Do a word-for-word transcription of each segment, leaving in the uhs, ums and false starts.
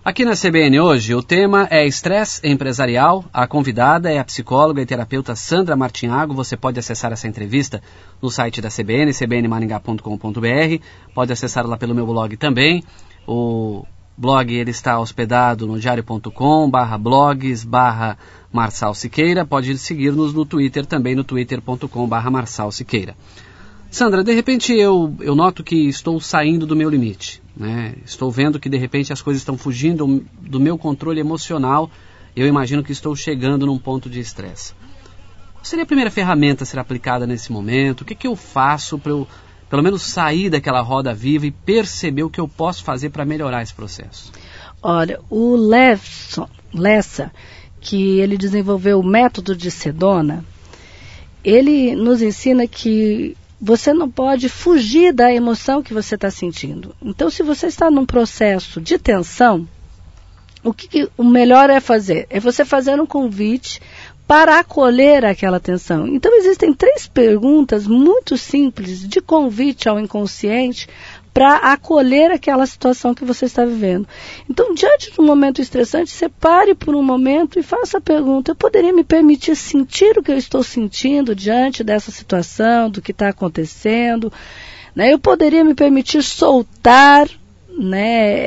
Aqui na C B N hoje, o tema é estresse empresarial. A convidada é a psicóloga e terapeuta Sandra Martinhago. Você pode acessar essa entrevista no site da C B N, c b n maringá ponto com ponto b r. Pode acessar lá pelo meu blog também. O blog ele está hospedado no diário ponto com, barra blogs, barra Marçal Siqueira. Pode seguir-nos no Twitter também, no twitter ponto com, barra Marçal Siqueira. Sandra, de repente eu, eu noto que estou saindo do meu limite, né? Estou vendo que de repente as coisas estão fugindo do meu controle emocional. Eu imagino que estou chegando num ponto de estresse. Qual seria a primeira ferramenta a ser aplicada nesse momento? O que, que eu faço para eu, pelo menos, sair daquela roda viva e perceber o que eu posso fazer para melhorar esse processo? Olha, o Lessa, Lessa, que ele desenvolveu o método de Sedona, ele nos ensina que você não pode fugir da emoção que você está sentindo. Então, se você está num processo de tensão, o que, que o melhor é fazer? É você fazer um convite para acolher aquela tensão. Então, existem três perguntas muito simples de convite ao inconsciente para acolher aquela situação que você está vivendo. Então, diante de um momento estressante, você pare por um momento e faça a pergunta: eu poderia me permitir sentir o que eu estou sentindo diante dessa situação, do que está acontecendo? Né? Eu poderia me permitir soltar, né,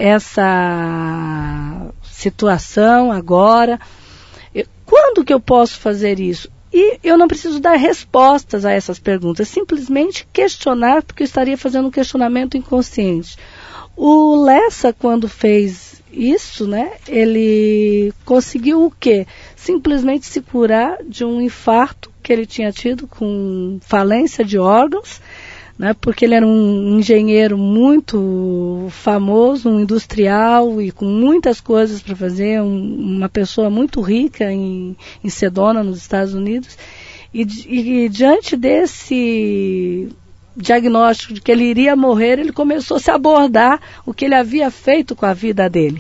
essa situação agora? Eu, quando que eu posso fazer isso? E eu não preciso dar respostas a essas perguntas, simplesmente questionar, porque eu estaria fazendo um questionamento inconsciente. O Lessa, quando fez isso, né, ele conseguiu o quê? Simplesmente se curar de um infarto que ele tinha tido com falência de órgãos, né, porque ele era um engenheiro muito famoso, um industrial e com muitas coisas para fazer, um, uma pessoa muito rica em, em Sedona, nos Estados Unidos. E, e, e diante desse diagnóstico de que ele iria morrer, ele começou a se abordar o que ele havia feito com a vida dele.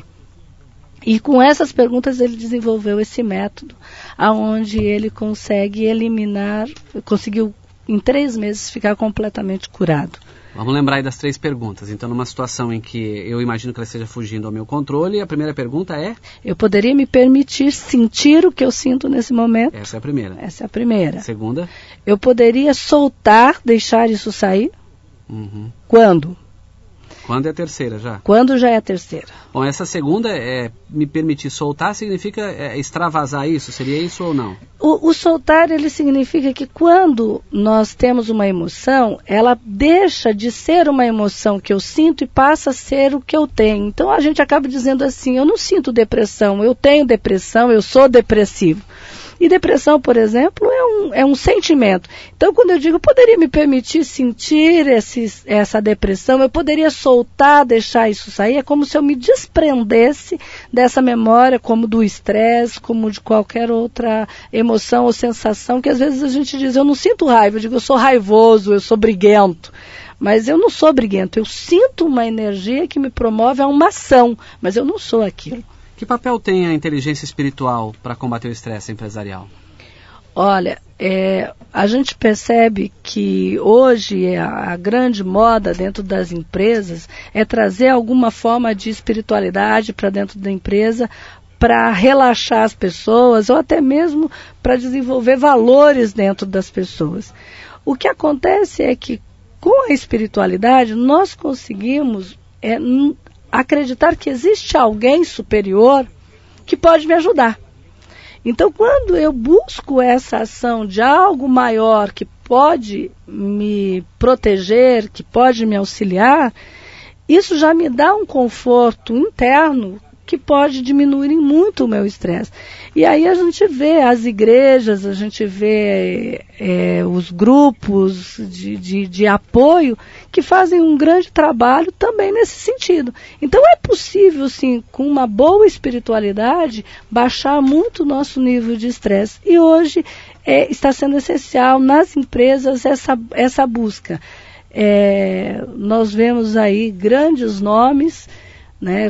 E com essas perguntas ele desenvolveu esse método, onde ele consegue eliminar, conseguiu em três meses ficar completamente curado. Vamos lembrar aí das três perguntas. Então, numa situação em que eu imagino que ela esteja fugindo ao meu controle, a primeira pergunta é: eu poderia me permitir sentir o que eu sinto nesse momento? Essa é a primeira. Essa é a primeira. Segunda? Eu poderia soltar, deixar isso sair? Uhum. Quando? Quando é a terceira já? Quando já é a terceira. Bom, essa segunda, é me permitir soltar, significa é, extravasar isso? Seria isso ou não? O, o soltar, ele significa que quando nós temos uma emoção, ela deixa de ser uma emoção que eu sinto e passa a ser o que eu tenho. Então a gente acaba dizendo assim: eu não sinto depressão, eu tenho depressão, eu sou depressivo. E depressão, por exemplo, é um, é um sentimento. Então, quando eu digo, eu poderia me permitir sentir esse, essa depressão, eu poderia soltar, deixar isso sair, é como se eu me desprendesse dessa memória, como do estresse, como de qualquer outra emoção ou sensação, que às vezes a gente diz: eu não sinto raiva, eu digo, eu sou raivoso, eu sou briguento. Mas eu não sou briguento, eu sinto uma energia que me promove a uma ação, mas eu não sou aquilo. Que papel tem a inteligência espiritual para combater o estresse empresarial? Olha, é, a gente percebe que hoje a, a grande moda dentro das empresas é trazer alguma forma de espiritualidade para dentro da empresa, para relaxar as pessoas ou até mesmo para desenvolver valores dentro das pessoas. O que acontece é que com a espiritualidade nós conseguimos é, acreditar que existe alguém superior que pode me ajudar. Então, quando eu busco essa ação de algo maior que pode me proteger, que pode me auxiliar, isso já me dá um conforto interno que pode diminuir muito o meu estresse. E aí a gente vê as igrejas, a gente vê é, os grupos de, de, de apoio que fazem um grande trabalho também nesse sentido. Então é possível, sim, com uma boa espiritualidade, baixar muito o nosso nível de estresse. E hoje é, está sendo essencial nas empresas essa, essa busca. É, nós vemos aí grandes nomes, né,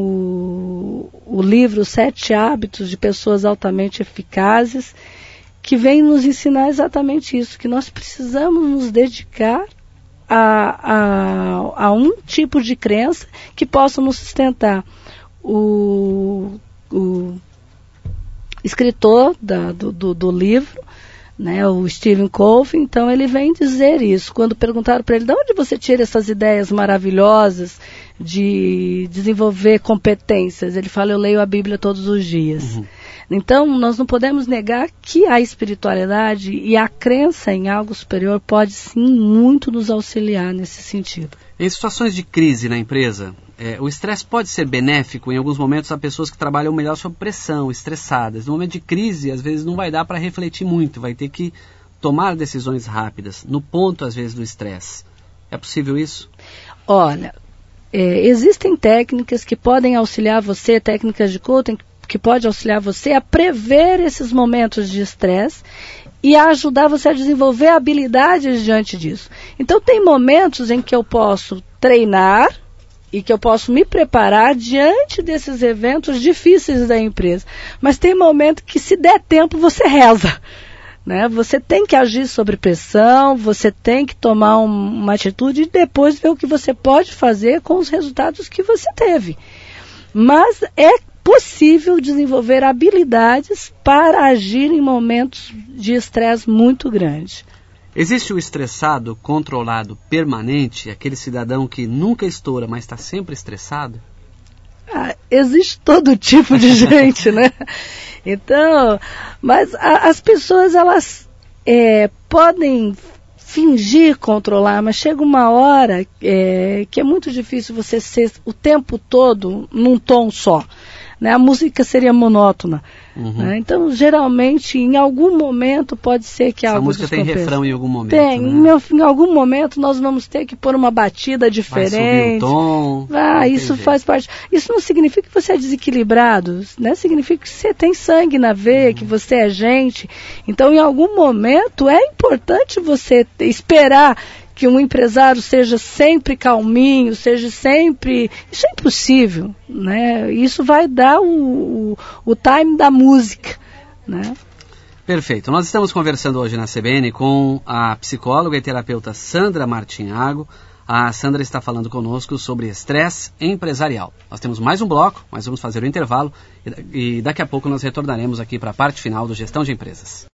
como o livro Sete Hábitos de Pessoas Altamente Eficazes, que vem nos ensinar exatamente isso, que nós precisamos nos dedicar a, a, a um tipo de crença que possa nos sustentar. o, o escritor da, do, do, do livro, né, o Stephen Covey, então ele vem dizer isso. Quando perguntaram para ele, de onde você tira essas ideias maravilhosas de desenvolver competências? Ele fala, eu leio a Bíblia todos os dias. Uhum. Então, nós não podemos negar que a espiritualidade e a crença em algo superior pode sim muito nos auxiliar nesse sentido. Em situações de crise na empresa, é, o estresse pode ser benéfico. Em alguns momentos há pessoas que trabalham melhor sob pressão, estressadas. No momento de crise, às vezes não vai dar para refletir muito, vai ter que tomar decisões rápidas, no ponto às vezes do estresse. É possível isso? Olha, é, existem técnicas que podem auxiliar você, técnicas de coaching que pode auxiliar você a prever esses momentos de estresse e a ajudar você a desenvolver habilidades diante disso. Então, tem momentos em que eu posso treinar e que eu posso me preparar diante desses eventos difíceis da empresa. Mas tem momento que, se der tempo, você reza. Né? Você tem que agir sob pressão, você tem que tomar um, uma atitude e depois ver o que você pode fazer com os resultados que você teve. Mas é possível desenvolver habilidades para agir em momentos de estresse muito grande. Existe o estressado, controlado, permanente, aquele cidadão que nunca estoura, mas está sempre estressado? Ah, existe todo tipo de gente, né? Então, mas a, as pessoas, elas é, podem fingir controlar, mas chega uma hora é, que é muito difícil você ser o tempo todo num tom só. Né? A música seria monótona. Uhum. Né? Então, geralmente, em algum momento, pode ser que Essa algo música tem refrão em algum momento. Tem. Né? Em, em algum momento, nós vamos ter que pôr uma batida diferente. Vai subir o tom. Ah, isso faz parte. Isso não significa que você é desequilibrado. Né? Significa que você tem sangue na veia, uhum. que você é gente. Então, em algum momento, é importante você esperar que um empresário seja sempre calminho, seja sempre... Isso é impossível, né? Isso vai dar o, o, o time da música, né? Perfeito. Nós estamos conversando hoje na C B N com a psicóloga e terapeuta Sandra Martinhago. A Sandra está falando conosco sobre estresse empresarial. Nós temos mais um bloco, mas vamos fazer o intervalo e daqui a pouco nós retornaremos aqui para a parte final do Gestão de Empresas.